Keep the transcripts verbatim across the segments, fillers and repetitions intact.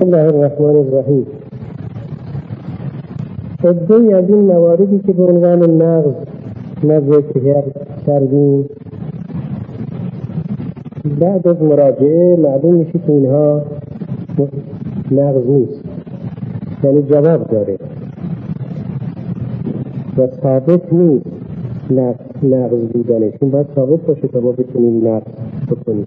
بسم الله الرحمن الرحیم. عده‌ای از این مواردی که به عنوان نقض ما ذکر کردیم بعد از مراجعه معلوم میشه که اینها نقض نیست، یعنی جواب داره و ثابت نیست نقض بودنه، چون باید ثابت باشه تا ما بتونیم نقض بکنیم.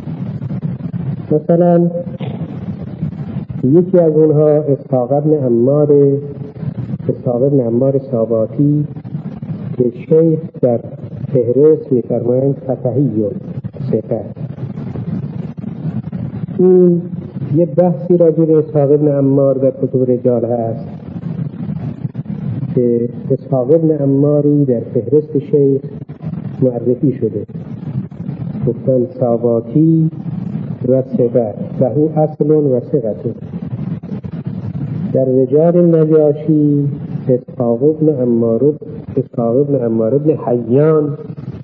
مثلا یکی از اونها اسحاق ابن عمار اسحاق ابن عمار ساباتی که شیخ در فهرست می‌فرمایند فتحی ثقه. این یه بحثی راجع به اسحاق ابن عمار در کتب رجال هست که اسحاق ابن عماری در فهرست شیخ معرفی شده، گفتن ساباتی و ثقه و هو اصل و ثقه. در رجال نجاشی اسحاق ابن عمار اسحاق ابن عمار ابن حیان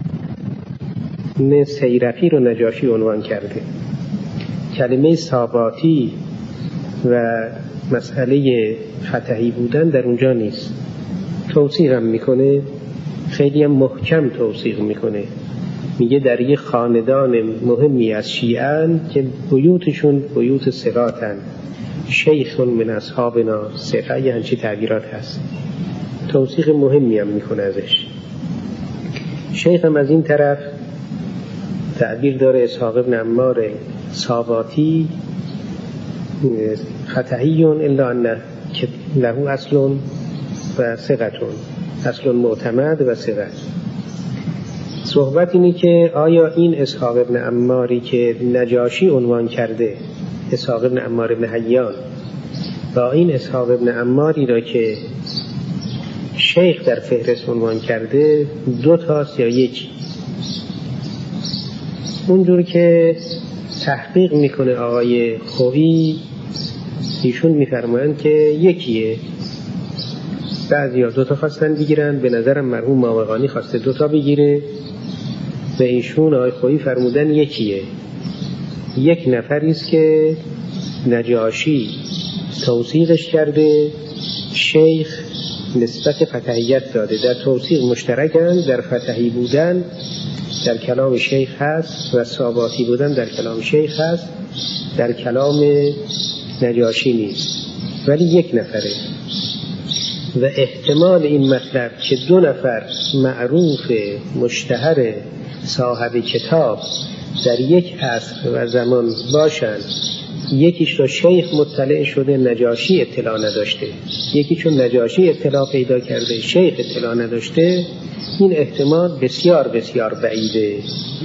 نه سیرفی رو نجاشی عنوان کرده. کلمه ساباتی و مسئله فتحی بودن در اونجا نیست. توصیح هم میکنه، خیلی هم محکم توصیح میکنه، میگه در یه خاندان مهمی از شیعان که بیوتشون بیوت ثقاتن، شیخ من اصحابنا ثقه، یه همچی تعبیرات هست. توصیح مهمی هم میکنه ازش. شیخ هم از این طرف تعبیر داره اسحاق ابن عمار ساباتی فتحیون الا ان له اصل و ثقتون، اصل معتمد و ثقه. صحبت اینه که آیا این اسحاق ابن عماری که نجاشی عنوان کرده، اسحاق ابن عمار ابن حیان، با این اسحاق ابن عماری را که شیخ در فهرست عنوان کرده دو تاست یا یکی؟ اونجور که تحقیق میکنه آقای خویی، ایشون میفرمایند که یکیه. بعضی ها دو تا خواستن بگیرن، به نظرم مرحوم ماوقانی خواسته دو تا بگیره و ایشون آقای خویی فرمودن یکیه. یک نفریست که نجاشی توثیقش کرده، شیخ نسبت فتحیت داده. در توثیق مشترکن، در فتحی بودن در کلام شیخ هست و ساباتی بودن در کلام شیخ هست، در کلام نجاشی نیست، ولی یک نفره. و احتمال این مطلب که دو نفر معروف مشتهر صاحب کتاب در یک عصر و زمان باشن، یکیش رو شیخ مطلع شده نجاشی اطلاع نداشته، یکی چون نجاشی اطلاع پیدا کرده شیخ اطلاع نداشته، این احتمال بسیار بسیار بعیده.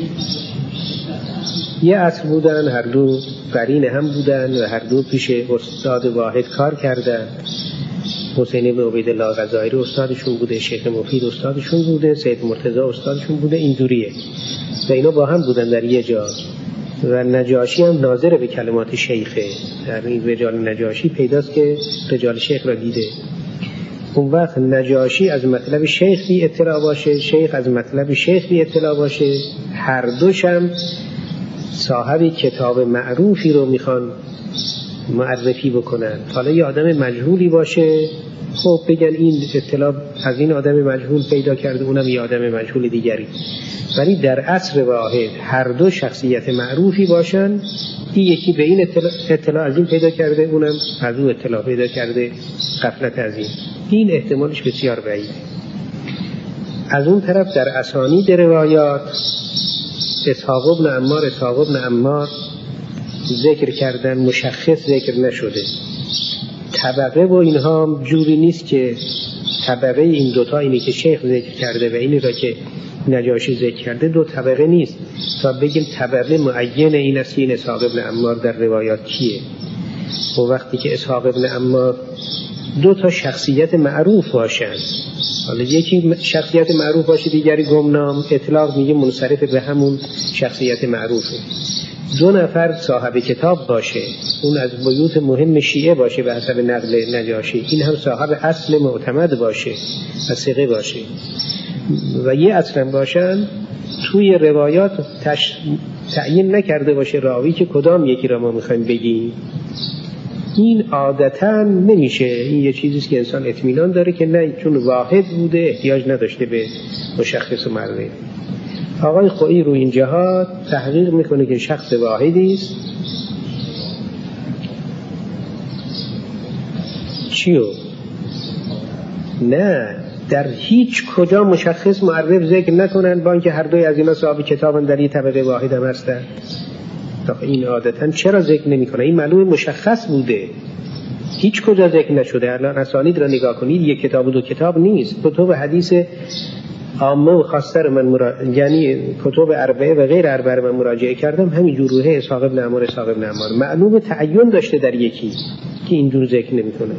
یه عصر بودن، هر دو قرین هم بودن و هر دو پیش استاد واحد کار کردن. حسین بن عبیدالله غزائری استادشون بوده، شیخ مفید استادشون بوده، سید مرتضی استادشون بوده، اینجوریه و اینا با هم بودن در یه جا. و نجاشی هم ناظر به کلمات شیخه، در این رجال نجاشی پیداست که رجال شیخ را دیده. اون وقت نجاشی از مطلب شیخ بی اطلاع باشه، شیخ از مطلب شیخ بی اطلاع باشه، هر دوشم صاحب کتاب معروفی رو میخوان معرفی بکنن. حالا یه آدم مجهولی باشه، خب بگن این اطلاع از این آدم مجهول پیدا کرده، اونم یه آدم مجهول دیگری. ولی در عصر واحد هر دو شخصیت معروفی باشن، این یکی به این اطلاع, اطلاع از این پیدا کرده، اونم از اون اطلاع پیدا کرده، غفلت از این. این احتمالش بسیار بعیده. از اون طرف در اسانید روایات اسحاق ابن عمار اسحاق ابن عمار ذکر کردن، مشخص ذکر نشده. طبقه و اینها جوری نیست که طبقه این دوتا، اینی که شیخ ذکر کرده و اینی را که نجاشی ذکر کرده، دو طبقه نیست تا بگیم طبقه معین این است که این اسحاق ابن عمار در روایات کیه. و وقتی که اسحاق ابن عمار دو تا شخصیت معروف باشن، حالا یکی شخصیت معروف باشه دیگری گمنام، اطلاق میگه منصرف به همون شخصیت معروفه. دو نفر صاحب کتاب باشه، اون از بیوت مهم شیعه باشه به حسب نقل نجاشی، این هم صاحب اصل معتمد باشه و ثقه باشه و یه اصلا باشن، توی روایات تش... تعیین نکرده باشه راوی که کدام یکی را ما میخوایم بگیم. این عادتاً نمیشه. این یه چیزیست که انسان اطمینان داره که نه، چون واحد بوده احتیاج نداشته به مشخص و معرفه. آقای خویی رو این جهات تحقیق میکنه که شخص واحدی است. چیو؟ نه، در هیچ کجا مشخص معرف ذکر نکنن، با اینکه هر دوی از اینا صاحب کتابن، در یک طبقه واحد هم هستن. این عادتاً چرا ذکر نمیکنه؟ این معلوم مشخص بوده، هیچ کجا ذکر نشده. الان اسانید را نگاه کنید، یک کتاب و دو کتاب نیست. کتب حدیث عامه و خاصه رو من مرا... یعنی کتب اربعه و غیر اربعه من مراجعه کردم، همین جروحه اسحاق بن عمار اسحاق بن عمار معلوم تعین داشته در یکی که اینجور ذکر نمیکنه.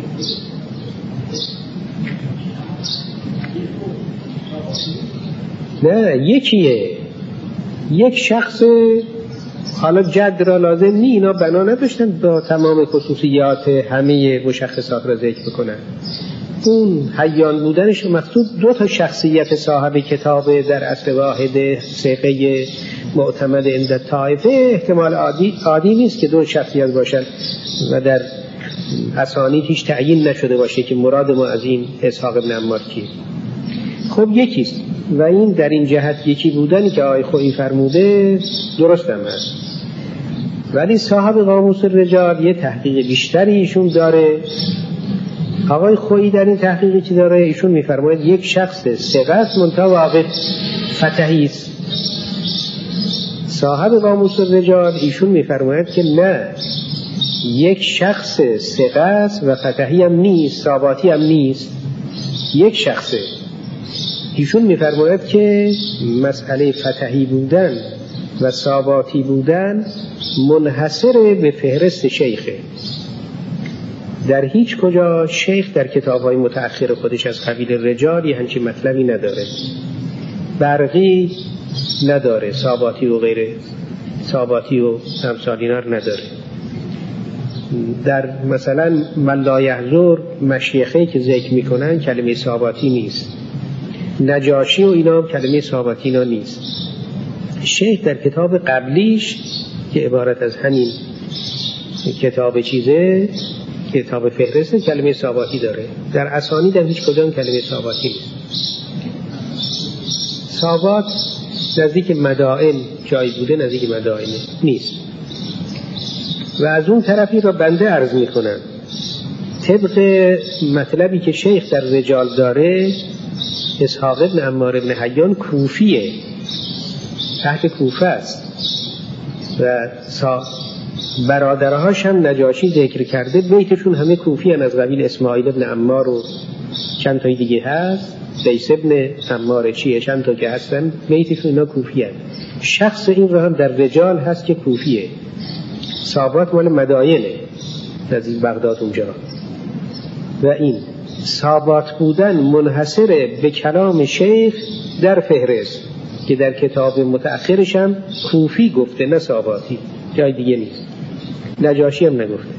نه، یکیه، یک شخص. حالا جد را لازم نی، اینا بنا نداشتن با تمام خصوصیات همه مشخصات را ذکر بکنن. اون حیان بودنش مقصود دو تا شخصیت صاحب کتابه در اصل واحد ثقه معتمد عند طائفه، احتمال عادی عادی نیست که دو شخصیت باشن و در اسانید هیچ تعیین نشده باشه که مراد ما از این اسحاق بن عمار کیه. خب یکیست و این در این جهت یکی بودنی که آقای خویی فرموده درست هم هست، ولی صاحب قاموس الرجال یه تحقیق بیشتری ایشون داره. آقای خویی در این تحقیقی که داره ایشون میفرماید یک شخص ثقه است منتها واقف فتحی است. صاحب قاموس الرجال ایشون میفرماید که نه، یک شخص ثقه است و فتحی هم نیست، ثابتی هم نیست، یک شخصه. ایشون میفرماید که مسئله فتحی بودن و ثابتی بودن منحصر به فهرست شیخه. در هیچ کجا شیخ در کتاب‌های متأخر خودش از قبیل رجال یه همچین مطلبی نداره، برقی نداره، ثابتی و غیره، ثابتی و امثال اینا رو نداره. در مثلا من لا یحضر مشیخه که ذکر میکنن کلمه ثابتی نیست، نجاشی و اینا هم کلمه ثابتی اینا نیست. شیخ در کتاب قبلیش که عبارت از همین کتاب چیزه، کتاب فهرست، کلمه ثابتی داره. در اسانید هم هیچ کدام کلمه ثابتی نیست. ثابت نزدیک مدائن جای بوده، نزدیک مدائن نیست. و از اون طرفی را بنده عرض می کنم طبق مطلبی که شیخ در رجال داره، اسحاق بن عمار بن حیان کوفیه، تحت کوفه است و برادرهاش هم نجاشی ذکر کرده، بیتشون همه کوفی هن، از قبیل اسماعیل بن عمار و چند تای دیگه هست، قیس بن عمار چیه، چند تا که هستن بیتشون اینا کوفی هن. شخص این رو هم در رجال هست که کوفیه. ثابت مال مداینه نزدیک بغداد اونجا. و این ثابت بودن منحصر به کلام شیخ در فهرست که در کتاب متأخرش هم کوفی گفته، نه ثابتی، جای دیگه نیست. نجاشی هم نگفته.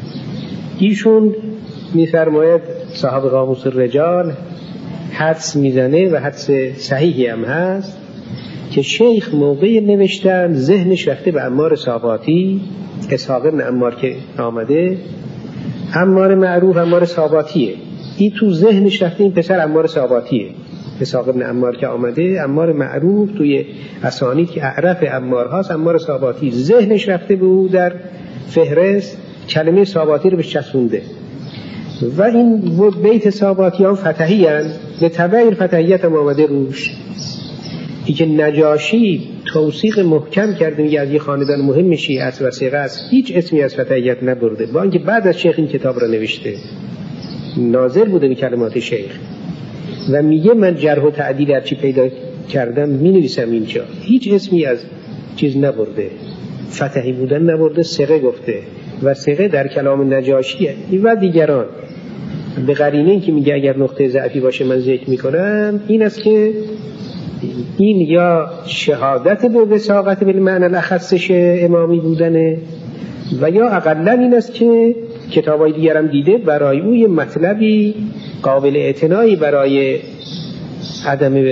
ایشون میفرماید صاحب قاموس الرجال حدس میزنه و حدس صحیحی هم هست که شیخ موقع نوشتن ذهنش رفته به عمار ثابتی، اسحاق بن عمار که آمده، عمار معروف عمار ثابتیه، این تو ذهنش رفته این پسر عمار ثابتیه. اسحاق بن عمار که آمده، عمار معروف توی اسانید که اعرف عمار هاست، عمار ثابتی، ذهنش رفته به او در فهرست کلمه ثابتی رو بهش چسبونده. و این بیت ثابتی ها فتحی هن، به تبعیر فتحیت هم آمده روش. ای که نجاشی توثیق محکم کرده میگه از یه خاندان مهم شیعه است و ثقه است، هیچ اسمی از فتحیت نبرده، با اینکه بعد از شیخ این کتاب را نوشته، ناظر بوده به کلمات شیخ و میگه من جرح و تعدیل هرچی پیدا کردم می نویسم اینجا، هیچ اسمی از چیز نبرده، فتحی بودن نبرده، ثقه گفته و ثقه در کلام نجاشیه. و دیگران به قرینه این که میگه اگر نقطه ضعفی باشه من ذکر میکنم، این است که این یا شهادت به وثاقت به معنی الاخصش امامی بودنه و یا اقلا این است که کتابای دیگرم دیده برای او یه مطلبی قابل اعتنایی برای عدم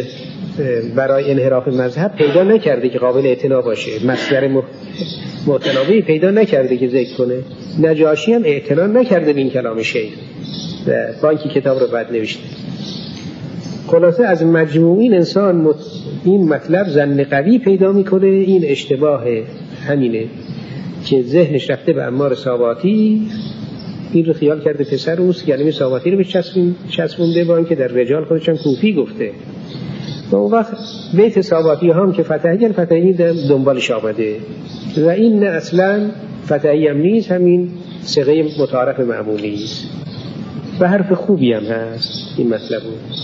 برای انحراف مذهب پیدا نکرده که قابل اعتنا باشه، مصدر معتنابی پیدا نکرده که ذکر کنه. نجاشی هم اعتنا نکرده به این کلام شیخ و با اینکه کتاب رو بد نوشته. خلاصه از مجموعین انسان این مطلب ظن قوی پیدا میکنه. این اشتباه همینه که ذهنش رفته به عمار ساواتی، این رو خیال کرده پسر اوست، یعنی ساواتی رو به چسبونده با اینکه در رجال خودشان کوفی گفته. و اون وقت بیت ساواتی هم که فتحی فتحی دنبالش آمده و این نه اصلا فتحی هم نیست، همین صیغه متعارف معمولی است و حرف خوبی هم هست این مطلب.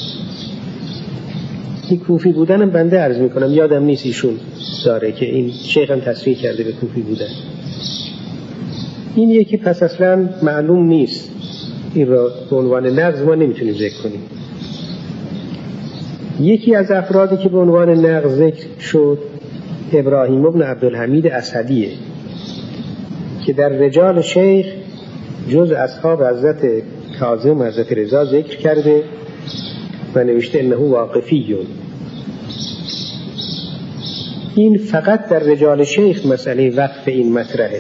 این کوفی بودنم بنده عرض میکنم یادم نیست ایشون داره که این شیخ هم تصریح کرده به کوفی بودن. این یکی پس اصلا معلوم نیست، این را به عنوان نقض ما نمیتونیم ذکر کنیم. یکی از افرادی که به عنوان نقض ذکر شد ابراهیم ابن عبدالحمید اسدیه که در رجال شیخ جز اصحاب حضرت کاظم و حضرت رضا ذکر کرده و نوشته انه واقفیون. این فقط در رجال شیخ مسئله وقف این مطرحه.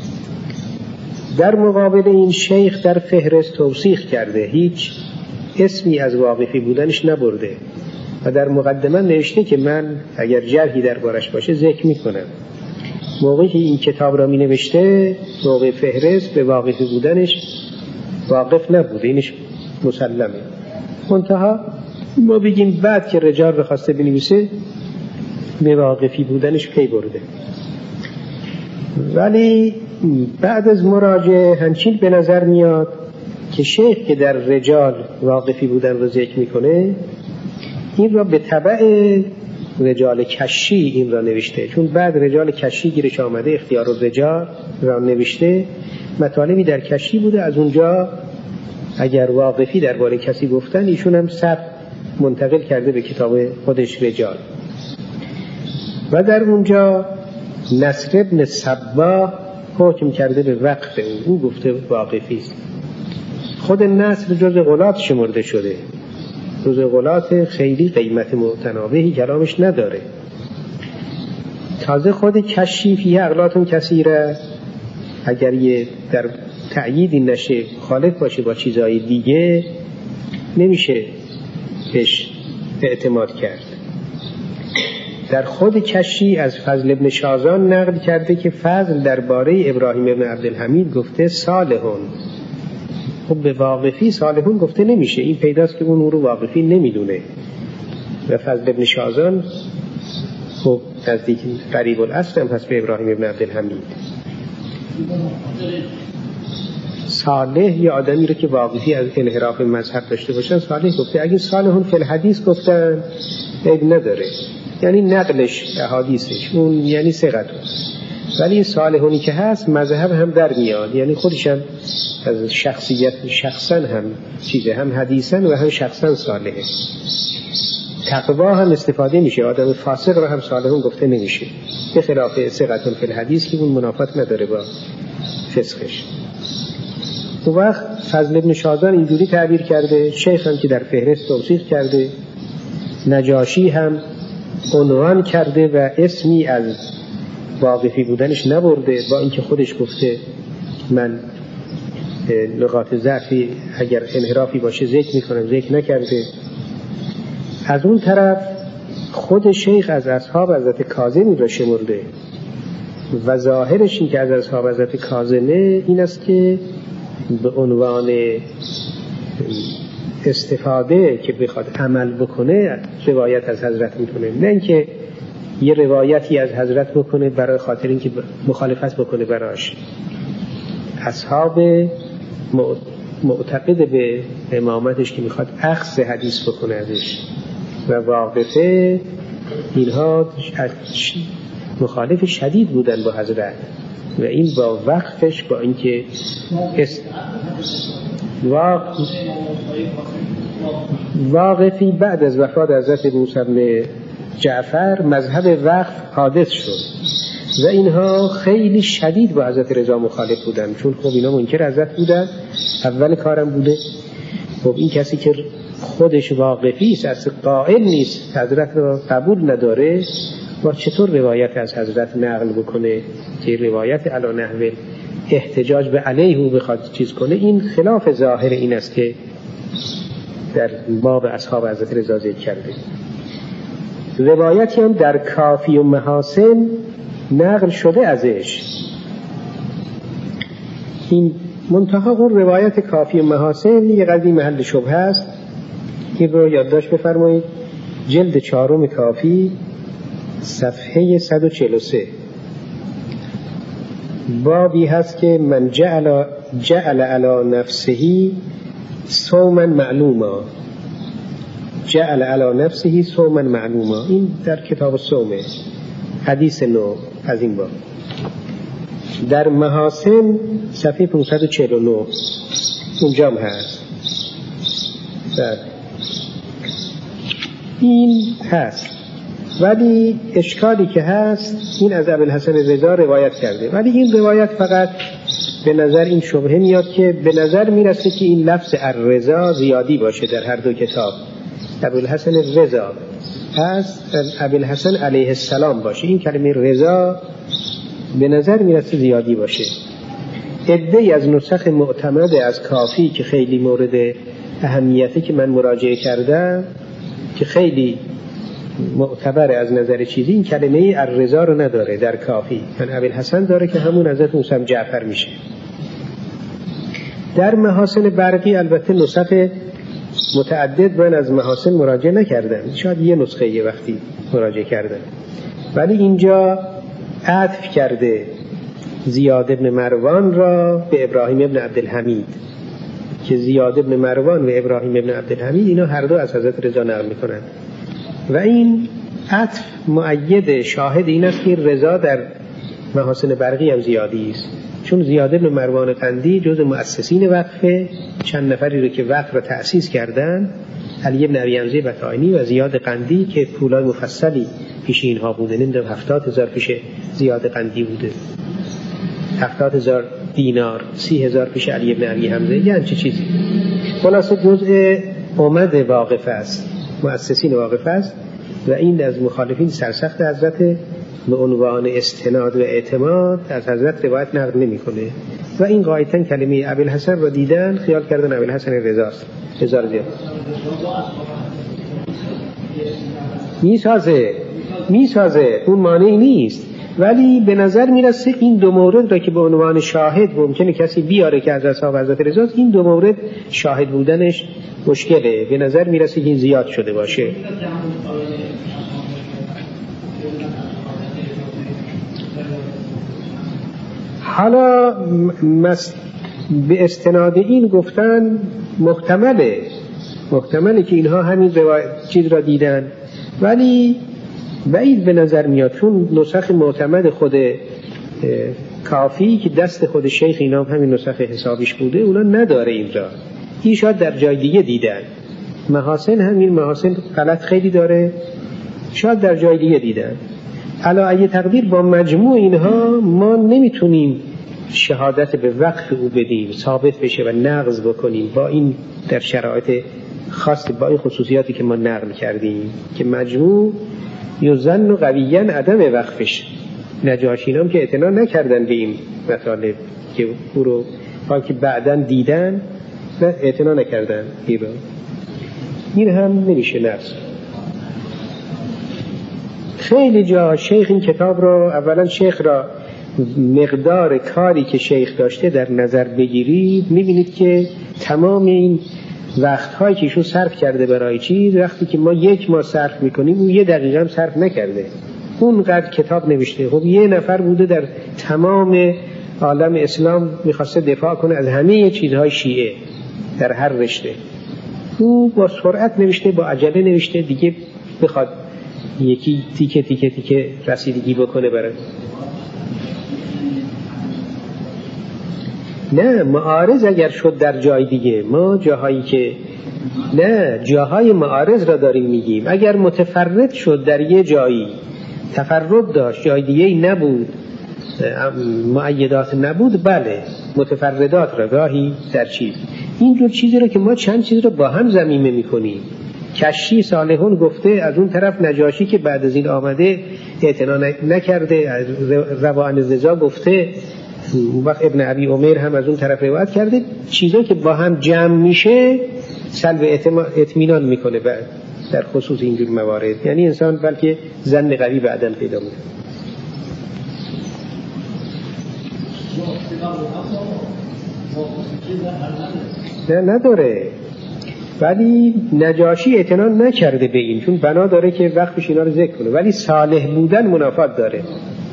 در مقابل این شیخ در فهرست توثیق کرده، هیچ اسمی از واقفی بودنش نبرده و در مقدمه نوشته که من اگر جرحی دربارش باشه ذکر میکنم. موقعی که این کتاب را می نوشته موقع فهرست به واقفی بودنش واقف نبوده، اینش مسلمه. منتها ما بگیم بعد که رجال رو خواسته بنویسه به واقفی بودنش پی برده. ولی بعد از مراجعه همچین به نظر میاد که شیخ که در رجال واقفی بودن رو ذکر میکنه این را به تبع رجال کشی این را نوشته، چون بعد رجال کشی گیرش آمده اختیار الرجال را نوشته. مطالبی در کشی بوده، از اونجا اگر واقفی درباره کسی گفتن ایشون هم سب منتقل کرده به کتاب خودش رجال و در اونجا نصر ابن صبا حکم کرده به وقف او, او گفته واقفی است. خود نصر جز غلات شمرده شده، جز غلات خیلی قیمت متناوبی کلامش نداره. تازه خود کشی فیه اغلاطون کثیره، اگر یه در تأییدی نشه خالف باشه با چیزهای دیگه نمیشه بهش اعتماد کرد. در خود کشی از فضل ابن شازان نقل کرده که فضل درباره ابراهیم ابن عبدالحمید گفته صالحون. خب به واقفی صالحون گفته نمیشه، این پیداست که اون رو واقفی نمیدونه. و فضل ابن شازان خب نزدیک قریب الاصل هم هست به ابراهیم ابن عبدالحمید. صالح یا آدمی رو که واقفی از انحراف مذهب داشته باشن صالح گفته. اگه صالحون فی الحدیث گفتن عیب نداره، یعنی نقلش احادیثش اون یعنی ثقت. ولی این صالحونی که هست مذهب هم در میاد، یعنی خودش هم از شخصیت شخصا هم چیزه، هم حدیثا و هم شخصا صالحه. تقوا هم استفاده میشه، آدم فاسق رو هم صالحون گفته نمیشه، به خلاف ثقتون فی الحدیث که اون منافات نداره با فسقش. اون وقت فضل ابن شازان اینجوری تعبیر کرده، شیخ هم که در فهرست توصیف کرده، نجاشی هم عنوان کرده و اسمی از واقفی بودنش نبرده، با اینکه خودش گفته من نقاط ضعفی اگر انحرافی باشه ذکر میکنم، ذکر نکرده. از اون طرف خود شیخ از اصحاب حضرت کاظمی را شمرده و ظاهرش این که از اصحاب حضرت کاظمه این است که به عنوان استفاده که بخواد عمل بکنه روایت از حضرت میکنه، نه اینکه یه روایتی از حضرت بکنه برای خاطر اینکه مخالفت بکنه براش. اصحاب معتقد به امامتش که میخواد اخذ حدیث بکنه ازش و واقفه اینها مخالف شدید بودن با حضرت و این با وقفش با اینکه است... واقف... واقفی بعد از وفات حضرت موسی بن جعفر مذهب وقف حادث شد و اینها خیلی شدید با حضرت رضا مخالف بودن، چون خب اینا منکر حضرت بودن، اول کارم بوده. خب این کسی که خودش واقفی است، از قائل نیست، حضرت را قبول نداره، با چطور روایت از حضرت نقل بکنه که روایت علی نحو احتجاج به علیه او بخواد چیز کنه؟ این خلاف ظاهر این است که در باب اصحاب حضرت رضا ذکر کرده. روایتی هم در کافی و محاسن نقل شده ازش. این منتها اون روایت کافی و محاسن یه قضیه محل شبهه است. این رو یادداشت بفرمایید، جلد چهارم کافی صفحه صد و چهل و سه بابی هست که من جعل جعل علی نفسه صوما معلوما، جعل علی نفسه صوما معلوما. این در کتاب صومه، حدیث نو از این باب. در محاسن صفحه پانصد و چهل و نه اونجا هم هست. در این هست، ولی اشکالی که هست این از ابوالحسن رضا روایت کرده، ولی این روایت فقط به نظر این شبهه میاد که به نظر میرسه که این لفظ الرضا زیادی باشه در هر دو کتاب. ابوالحسن رضا هست، ابوالحسن علیه السلام باشه. این کلمه رضا به نظر میرسه زیادی باشه. عده‌ای از نسخ معتمد از کافی که خیلی مورد اهمیته که من مراجعه کردم، که خیلی معتبر از نظر چیزی، این کلمه الرضا رو نداره در کافی. من ابوالحسن داره که همون حضرت موسی جعفر میشه. در محاسن برقی البته نسخ متعدد من از محاسن مراجعه نکردم، شاید یه نسخه یه وقتی مراجعه کردم، ولی اینجا عطف کرده زیاد ابن مروان را به ابراهیم ابن عبدالحمید، که زیاد ابن مروان و ابراهیم ابن عبدالحمید اینا هر دو از حضرت رضا نقل میکنند و این عطف مؤید شاهد این است که رضا در محاسن برقی هم زیادی است، چون زیاد ابن مروان قندی جز مؤسسین وقفه، چند نفری رو که وقف را تأسیس کردن، علی ابن ابی حمزه بطائنی و زیاد قندی که پولای مفصلی پیش اینها بوده، نمیدونم هفتاد هزار پیش زیاد قندی بوده، هفتاد هزار دینار، سی هزار پیش علی ابن ابی حمزه، یه همچه چیزی. خلاصه جزء امد واقف است، مؤسسین واقف است و این از مخالفین سرسخت حضرت به عنوان استناد و اعتماد از حضرت روایت نقل نمی‌کنه و این غایتاً کلمه ابوالحسن را دیدن خیال کردن ابوالحسن رضاست. هزار زیاد میسازه میسازه اون مانعی نیست، ولی به نظر میرسه این دو مورد را که به عنوان شاهد ممکنه کسی بیاره که از اصحاب حضرت رضاست، این دو مورد شاهد بودنش مشکله. به نظر میرسه که این زیاد شده باشه. حالا مس... به استناد این گفتن محتمله محتمله که اینها همین روایت چیز را دیدن، ولی بعید به نظر میاد، چون نسخ معتمد خود کافی که دست خود شیخ اینا همین نسخ حسابیش بوده اونا نداره این را. این شاید در جای دیگه دیدن. محاسن همین محاسن غلط خیلی داره، شاید در جای دیگه دیدن. علا ای تقدیر با مجموع اینها ما نمیتونیم شهادت به وقف او بدیم، ثابت بشه و نقض بکنیم با این در شرایط خاص، با این خصوصیاتی که ما نقل کردیم که مجموع یظن قویاً عدم وقفش. نجاشینام که اعتنا نکردن به این مطالب که او رو حال که بعداً دیدن نه اعتنا نکردن ایرا. این هم نمیشه نقض. خیلی جا شیخ این کتاب را، اولا شیخ را مقدار کاری که شیخ داشته در نظر بگیرید، میبینید که تمام این وقتهایی که ایشون صرف کرده برای چیز، وقتی که ما یک ماه صرف میکنیم اون یه دقیقه هم صرف نکرده، اونقدر کتاب نوشته. خب یه نفر بوده در تمام عالم اسلام میخواسته دفاع کنه از همه چیزهای شیعه در هر رشته، او با سرعت نوشته، با عجله نوشته، دیگه بخواد یکی تیکه تیکه تیکه رسیدگی بکنه برای نه معارض اگر شد در جای دیگه، ما جاهایی که نه جاهای معارض را داریم میگیم. اگر متفرد شد در یه جایی، تفرد داشت جای دیگه ای نبود، مؤیدات نبود، بله متفردات را گاهی در چیز این دو چیزی رو که ما چند چیز رو با هم ضمیمه میکنیم. کشی صالحون گفته، از اون طرف نجاشی که بعد از این آمده اعتنا نکرده، روان رضا گفته، وقت ابن ابی عمر هم از اون طرف روایت کرده. چیزا که با هم جمع میشه سلب اطمینان میکنه بعد در خصوص اینجور موارد. یعنی انسان بلکه ظن قوی بعداً پیدا میکنه. نه نداره، ولی نجاشی اعتنا نکرده به این، چون بنا داره که وقتش اینا رو ذکر کنه، ولی صالح بودن منافات داره.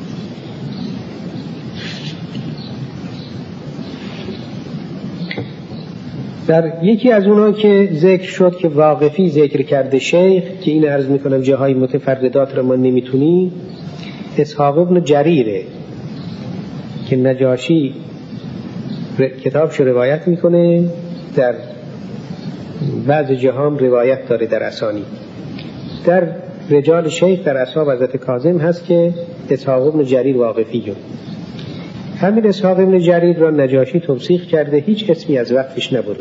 در یکی از اونها که ذکر شد که واقفی ذکر کرده شیخ، که این عرض میکنم جاهای متفردات رو ما نمیتونیم، اسحاق ابن جریره که نجاشی کتابشو روایت میکنه، در بعض جاهام روایت داره در اسانی. در رجال شیخ در اصحاب حضرت کاظم هست که اسحاق ابن جریر واقفیه. همین اسحاق ابن جریر را نجاشی توثیق کرده، هیچ اسمی از وقتش نبرده.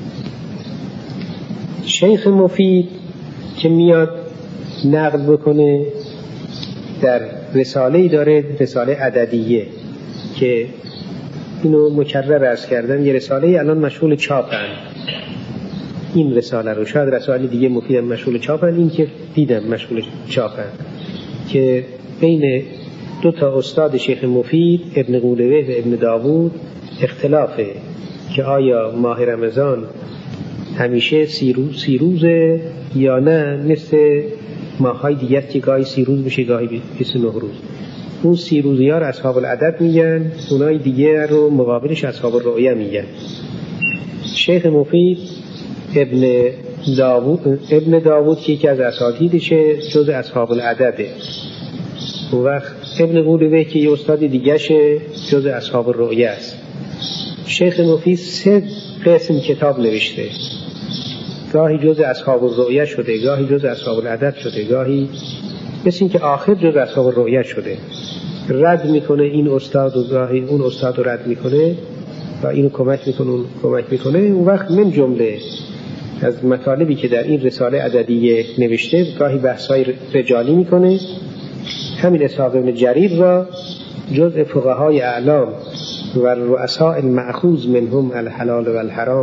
شیخ مفید که میاد نقل بکنه در رساله‌ای داره، رساله عددیه که اینو مکرر عرض کردم، یه رساله الان مشغول چاپن. این رساله رو شاید رساله دیگه مفیدم مشغول چاپن، این که دیدم مشغول چاپن، که بین دو تا استاد شیخ مفید ابن قولوه و ابن داوود اختلافه که آیا ماه رمضان همیشه سی روز سی روزه یا نه، مثل ماهای دیگر که گاهی سی روز بشه گاهی بیست و نه روز. اون سی روزی ها رو اصحاب العدد میگن، اونای دیگه رو مقابلش اصحاب الرؤیا میگن. شیخ مفید ابن داوود ابن داوود که یکی از اساتیدشه جز اصحاب العدده، اون وقت ابن قولوه که یه استاد دیگه شه جز اصحاب الرؤیا است. شیخ مفید سه قسم کتاب نوشته، گاهی جز اصحاب الرؤیا شده، گاهی جز اصحاب العدد شده، گاهی مثل این که آخر جز اصحاب الرؤیا شده. رد میکنه این استاد و گاهی اون استاد رو رد میکنه و اینو کمک میکنه اون کمک میکنه. اون وقت من جمله از مطالبی که در این رساله عددیه نوشته گاهی بحث‌های رجالی میکنه. همین اسحاق بن جریر را جزء فقهای اعلام و رؤساء المأخوذ منهم الحلال و الحرام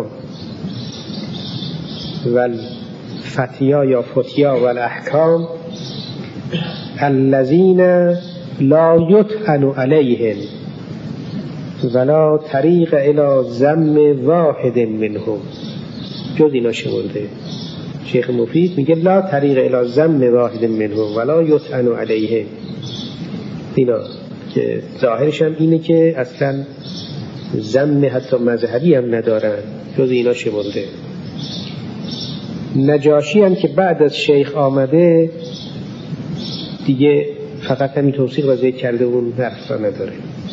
و الفتیا یا فتیا و الاحکام الذین لا یطعن علیهم ولا طریق الی ذم واحد منهم. جز اینا شمرده. شیخ مفید میگه لا طریق الی ذم واحد منهم ولا یطعن علیهم. اینا که ظاهرش هم اینه که اصلا ذم حتی مذهبی هم ندارن، جز اینا شمرده. نجاشی هم که بعد از شیخ آمده دیگه فقط همین توصیق و ذکر کرده، اون حرف را نداره.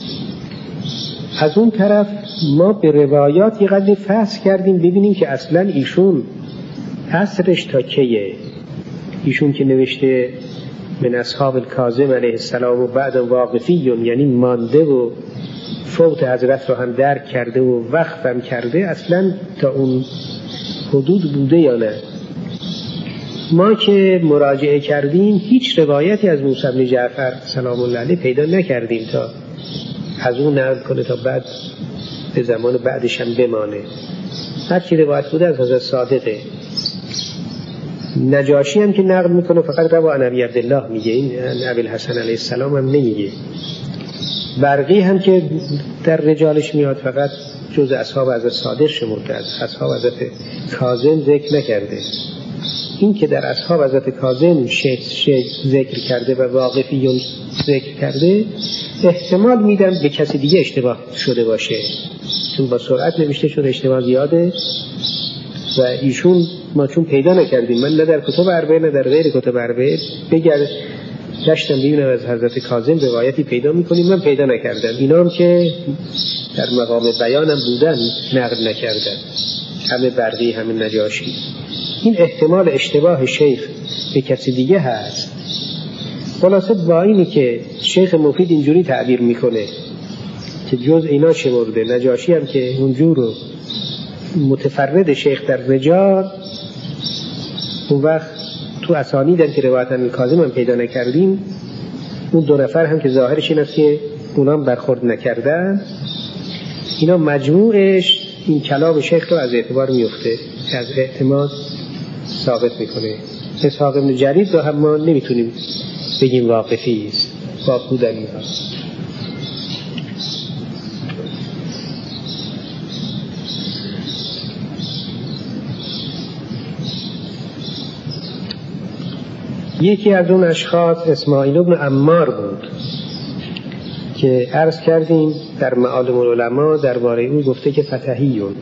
از اون طرف ما به روایات یه قدری فحص کردیم ببینیم که اصلا ایشون عصرش تا کیه. ایشون که نوشته من اصحاب الکاظم علیه السلام و بعد واقفیون، یعنی مانده و فوت حضرت رو هم درک کرده و وقف هم کرده، اصلا تا اون حدود بوده یا نه. ما که مراجعه کردیم هیچ روایتی از موسی بن جعفر سلام الله علیه پیدا نکردیم تا از اون نقل کنه تا بعد به زمان بعدش هم بمانه. هر چی روایت بوده از حضرت صادقه. نجاشی هم که نقل میکنه فقط روا عن ابی عبدالله میگه، این ابی الحسن علیه السلام هم نمیگه. برقی هم که در رجالش میاد فقط جز اصحاب حضرت صادق شمرده، از اصحاب حضرت کاظم ذکر نکرده. این که در اصحاب حضرت کاظم شیخ شیخ ذکر کرده و واقفیون ذکر کرده، احتمال میدم به کسی دیگه اشتباه شده باشه، چون با سرعت نوشته شده اشتباه زیاده و ایشون ما چون پیدا نکردیم، من نه در کتب اربعه نه در غیر کتب اربعه بگرد گشتم ببینم از حضرت کاظم روایتی پیدا میکنیم، من پیدا نکردم. اینا هم که در مقام بیانم بودن نقل نکردن، همه برقی همه نجاشی. این احتمال اشتباه شیخ به کسی دیگه هست. خلاصه با اینی که شیخ مفید اینجوری تعبیر میکنه که جز اینا شمرده، نجاشی هم که اونجور رو متفرد شیخ در رجال، اون وقت تو اسانید که روایت عن الکاظم هم پیدا نکردیم، اون دو نفر هم که ظاهرش این است که اونا هم برخورد نکردن، اینا مجموعش این کلام شیخ رو از اعتبار میفته، از اعتماد ثابت میکنه. اسحاق ابن جریر رو هم ما نمیتونیم بگیم واقفی است با بودنی ها. یکی از اون اشخاص اسماعیل ابن عمار بود که عرض کردیم در معالم العلماء درباره او گفته که فتحیون.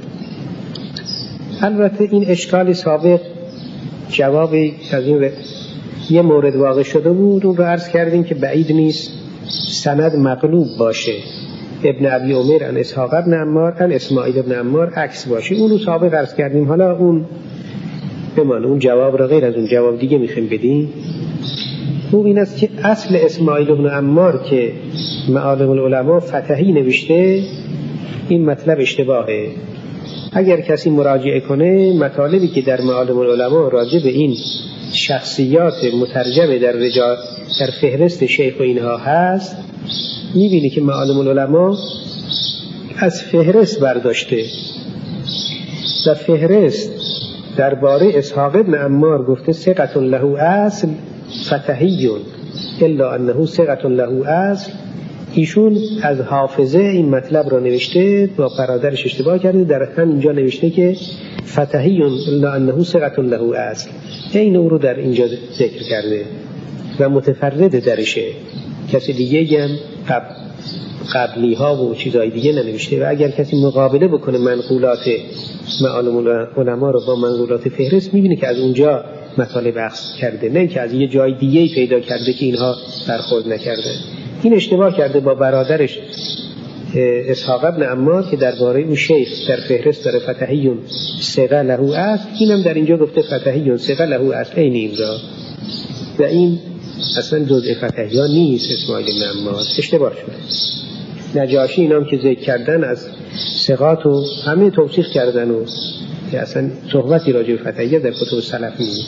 البته این اشکالی سابق جوابی از این یه مورد واقع شده بود، اون رو عرض کردیم که بعید نیست سند مقلوب باشه، ابن ابی عمر عن اسحاق ابن عمار عن اسماعیل ابن عمار عکس باشه، اون رو سابق عرض کردیم. حالا اون بمانه، اون جواب را غیر از اون جواب دیگه میخوایم بدیم. خوب این است که اصل اسماعیل ابن عمار که معالم العلماء فتحی نوشته، این مطلب اشتباهه. اگر کسی مراجعه کنه مطالبی که در معالم العلماء راجع به این شخصیات مترجمه در رجال در فهرست شیخ و اینها هست، میبینی که معالم العلماء از فهرست برداشته و فهرست درباره اسحاق ابن عمار گفته ثقة له اصل فتحیون الا انه ثقة له اصل. ایشون از حافظه این مطلب را نوشته، با برادرش اشتباه کرده، در همینجا نوشته که فتحیون الا انه ثقة له اصل، این او رو در اینجا ذکر کرده و متفرد درشه، کسی دیگه هم قبل قبلی ها و چیزای دیگه ننوشته. و اگر کسی مقابله بکنه منقولات معالم علما رو با منقولات فهرست، میبینه که از اونجا مطالب اخذ کرده، نه که از یه جای دیگه پیدا کرده که اینها برخورد نکرده. این اشتباه کرده با برادرش اسحاق ابن عمار که درباره اون شیخ در فهرست داره فتحیون ثقة له اصل، اینم در اینجا گفته فتحیون ثقة له اصل این اینجا، و این اصلا جزء فتحیان نیست. اسماعیل ابن عمار اشتباه شده. نجاشی اینام که ذکر کردن از ثقات و همه توصیف کردن و که اصلا صحبتی راجع به فتحیه در کتب سلف نیست.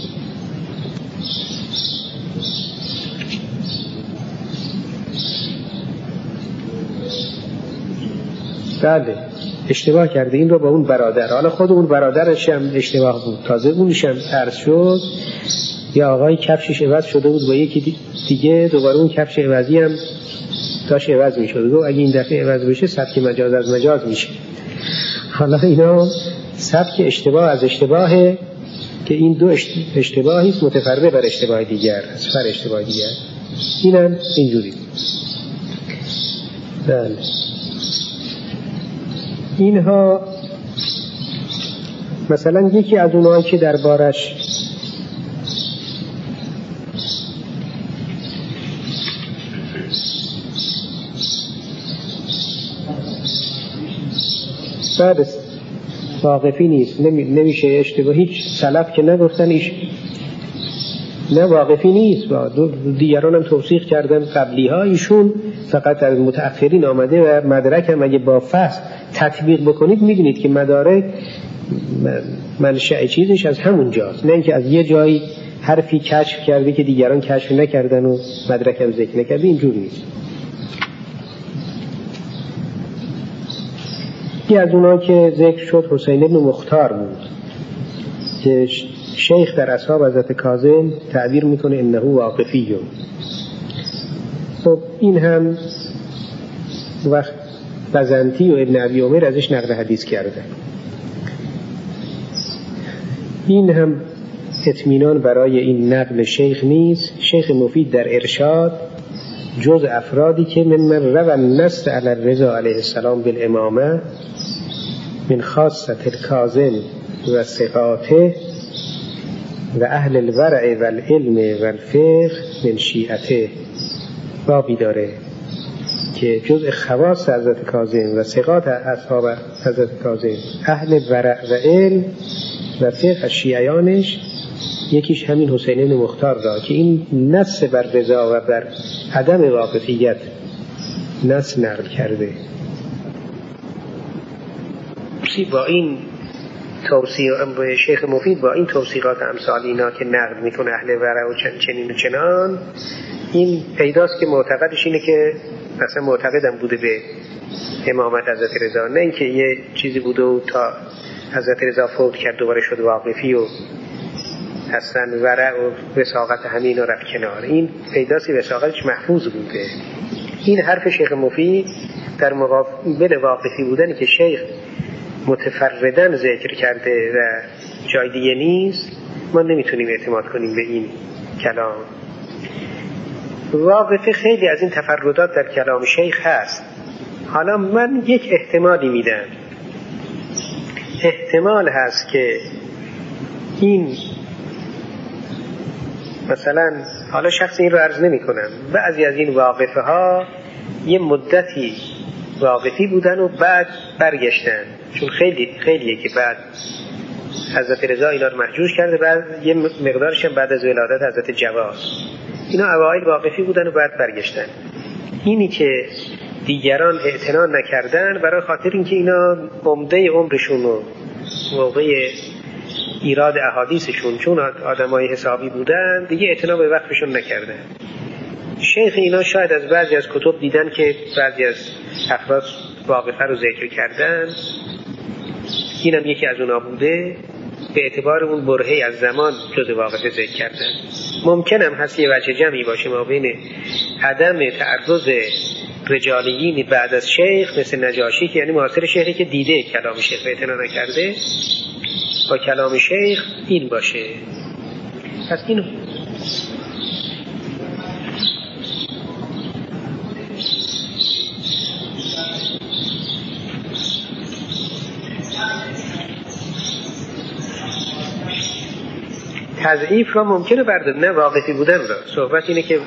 بله اشتباه کرده این رو با اون برادر. حالا خود اون برادرش هم اشتباه بود، تازه اونش هم عرض شد یا آقای کفشش عوض شده بود با یکی دیگه، دوباره اون کفش عوضی هم داشت عوض می شد. اگه این دفعه عوض بشه سبک مجاز از مجاز میشه. حالا اینا سبک اشتباه از اشتباهه که این دو اشتباهی است متفرع بر اشتباه دیگر، از فر اشتباه دیگر. اینم اینجوری. بله اینها مثلا یکی از اونایی که دربارش بعد واقفی نیست، نمی... نمیشه اشتباه، هیچ سلف که نگفتن ایش نه واقفی نیست، با دیگران هم توصیح کردن قبلی ها، ایشون فقط از متأخرین آمده و مدرک هم اگه با فصل تطبیق بکنید میبینید که مدارک منشأ چیزش از همون جاست، نه اینکه از یه جایی حرفی کشف کرده که دیگران کشف نکردن و مدرک هم ذکر نکرده، اینجور نیست. یکی از اونا که ذکر شد حسین ابن مختار بود که شیخ در اصحاب حضرت کاظم تعبیر میکنه انه واقفیون. خب این هم وقت بزنتی و ابن ابی عمر ازش نقل حدیث کرده. این هم اطمینان برای این نقل شیخ نیست. شیخ مفید در ارشاد جز افرادی که من من روى النص علی الرضا علیه السلام بالامامه من خاصة الکاظم و ثقاته و اهل الورع و العلم و الفقه من شیعته، بابی داره که جزء خواص حضرت کاظم و ثقات اصحاب حضرت کاظم، اهل ورع و علم و فقه از شیعیانش، یکیش همین حسین بن مختار را که این نص بر رضا و بر عدم واقفیت نص نقل کرده. با این توصیه شیخ مفید با این توصیقات امثال اینا که نقد میکنه اهل ورع و چن چنین و چنان، این پیداست که معتقدش اینه که مثلا معتقدم بوده به امامت حضرت رضا، نه اینکه یه چیزی بوده و تا حضرت رضا فوت کرد دوباره شد واقفی و اصلا ورع و وثاقت همین رو رفت کنار. این پیداست که وثاقتش محفوظ بوده. این حرف شیخ مفید در مقابل واقفی بودنی که شیخ متفردن ذکر کرده و جای دیگه نیست، ما نمیتونیم اعتماد کنیم به این کلام. واقفه خیلی از این تفردات در کلام شیخ هست. حالا من یک احتمالی میدم، احتمال هست که این مثلا، حالا شخص این رو عرض نمی کنم، بعضی از این واقفه ها یه مدتی واقفی بودن و بعد برگشتن، چون خیلی خیلیه که بعد حضرت رضا اینا رو محجوج کرده، بعد یه مقدارش هم بعد از ولادت حضرت جواد، اینا اوایل واقفی بودن و بعد برگشتن. اینی که دیگران اعتنا نکردن برای خاطر اینکه اینا عمده عمرشون و موقع ایراد احادیثشون چون آدمای حسابی بودن دیگه اعتنا به وقفشون نکردن. شیخ اینا شاید از بعضی از کتب دیدن که بعضی از افراد واقفه رو ذکر کردن، اینم یکی از اونا بوده، به اعتبار اون برهه‌ای از زمان جز واقفه ذکر کردن. ممکنم هست یه وجه جمعی باشه ما بین عدم تعرض رجالیین بعد از شیخ مثل نجاشی که یعنی معاصر شیخی که دیده کلام شیخ اعتنا نکرده، با کلام شیخ این باشه. پس این تضعیف را ممکنه برداد، نه واقفی بودن را. صحبت اینه که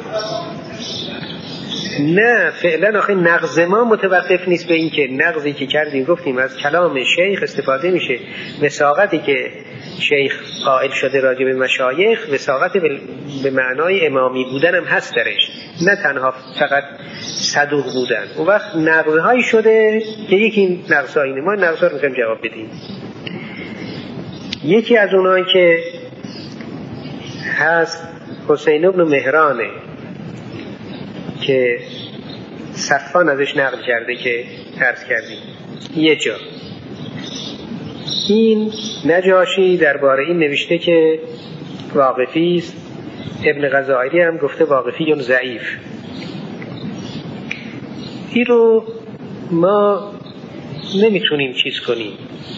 نه فعلا آخه نقض ما متوقف نیست به این که نقضی که کردیم گفتیم از کلام شیخ استفاده میشه. وثاقتی که شیخ قائل شده راجع به مشایخ وثاقت به معنای امامی بودن هم هست درش، نه تنها فقط صدوق بودن. اون وقت نقضهایی شده که یکی نقض اینه، ما نقضها رو میخوایم جواب بدیم. یکی از اونایی که هست حسین بن مهرانه که صفان ازش نقل کرده که عرض کردیم یه جا. این نجاشی درباره این نوشته که واقفی است، ابن غزائری هم گفته واقفی اون ضعیف. این رو ما نمیتونیم چیز کنیم،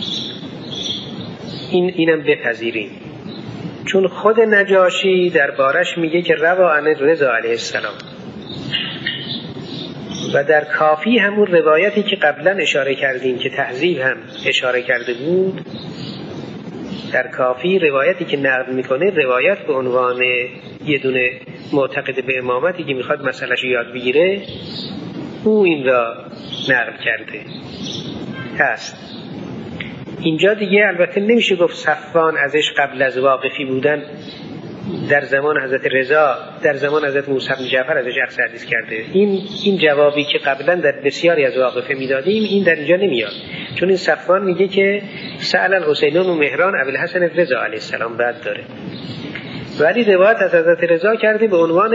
این اینم بپذیریم، چون خود نجاشی دربارش میگه که روا عن رضا علیه السلام، و در کافی همون روایتی که قبلا اشاره کردیم که تهذیب هم اشاره کرده بود، در کافی روایتی که نقل میکنه روایت به عنوان یه دونه معتقد به امامتی که میخواد مسئلهش یاد بگیره، او این را نقل کرده هست. اینجا دیگه البته نمیشه گفت صفوان ازش قبل از واقفی بودن در زمان حضرت رضا، در زمان حضرت موسی بن جعفر ازش اخذ حدیث کرده. این این جوابی که قبلا در بسیاری از واقفه میدادیم این در اینجا نمیاد، چون این صفوان میگه که سأل الحسین بن مهران ابی الحسن رضا علیه السلام بعد داره، ولی روایت از حضرت رضا کرده به عنوان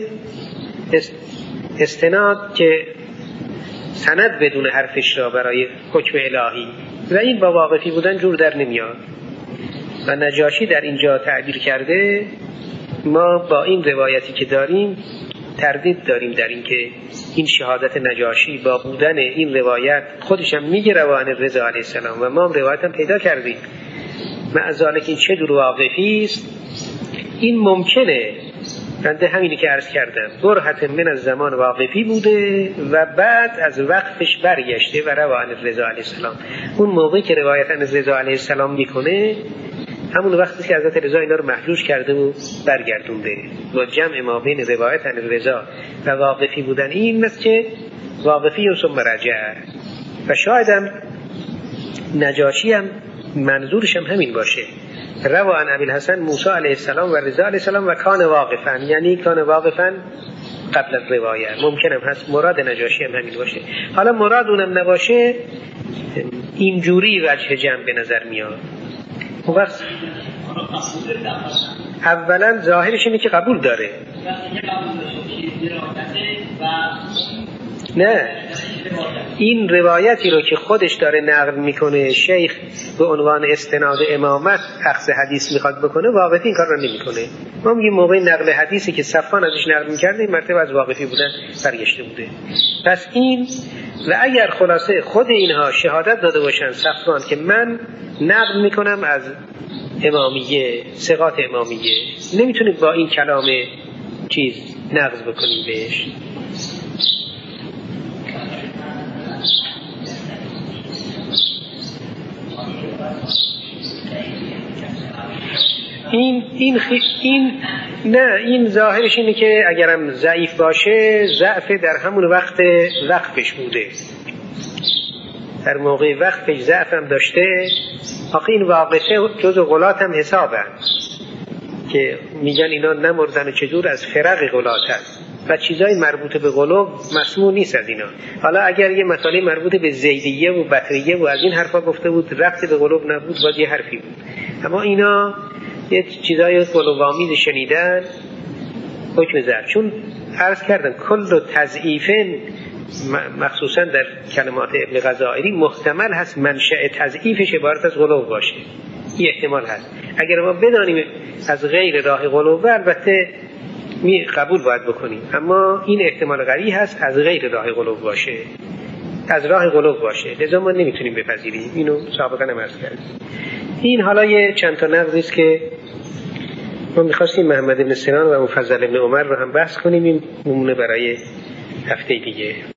استناد که سند بدون حرفش را برای حکم الهی، و این با واقفی بودن جور در نمیاد. و نجاشی در اینجا تعبیر کرده ما با این روایتی که داریم تردید داریم در این که این شهادت نجاشی با بودن این روایت خودش هم میگه روان رضا علیه السلام و ما هم روایت هم پیدا کردیم، مع ذالک این چه دور واقفی است. این ممکنه بنده همینی که عرض کردم برهت من از زمان واقفی بوده و بعد از وقفش برگشته و روان رضا علیه السلام. اون موقعی که روایت از رضا علیه السلام میکنه همون وقتی که حضرت رضا اینا رو محجوج کرده و برگردونده. و جمع ما بین روایت از رضا و واقفی بودن این است که واقفی و ثم رجع، و شاید هم نجاشی هم منظورش هم همین باشه، روا عن ابی الحسن موسی علیه السلام و رضا علیه السلام و کان واقفا، یعنی کان واقفا قبل از روایه. ممکنم هست مراد نجاشی هم همین باشه. حالا مراد اونم نباشه اینجوری وجه جمع به نظر میاد اون وقت اولا ظاهرش اینه که قبول داره. نه، این روایتی رو که خودش داره نقل میکنه شیخ به عنوان استناد امامت اخذ حدیث میخواد بکنه، واقفی این کار رو نمیکنه. ما میگیم موقع نقل حدیثی که صفوان ازش نقل میکرده این مرتبه از واقفی بودن برگشته بوده. پس این و اگر خلاصه خود اینها شهادت داده باشن صفوان که من نقل میکنم از امامیه، ثقات امامیه، نمیتونید با این کلام چیز نقض بکنیم بهش. این این خی... این نه، این ظاهرش اینه که اگرم ضعیف باشه ضعف در همون وقت وقفش بوده، در موقع وقفش ضعف هم داشته. آخه این واقعه جز غلات هم حسابن که میگن اینا نمردن و چجور از فرق غلات هست و چیزای مربوط به غلو مسموع نیست از اینا. حالا اگر یه مسئله مربوط به زیدیه و بطریه و از این حرفا گفته بود ربطی به غلو نبود باید یه حرفی بود، اما اینا یه چیزای غلوآمیز شنیدن حکم زد. چون عرض کردم کل تضعیفن مخصوصا در کلمات ابن غزائری محتمل هست منشأ تضعیفش عبارت از غلو باشه، این احتمال هست. اگر ما بدانیم از غیر راه غلو البته می قبول باید بکنیم، اما این احتمال قوی هست از غیر راه غلو باشه، از راه غلو باشه، لذا ما نمیتونیم بپذیریم. اینو سابقا هم عرض کردیم. این حالا یه چند تا نقضی است که ما می‌خواستیم محمد بن سنان و مفضل بن عمر رو هم بحث کنیم، این نمونه برای هفته دیگه.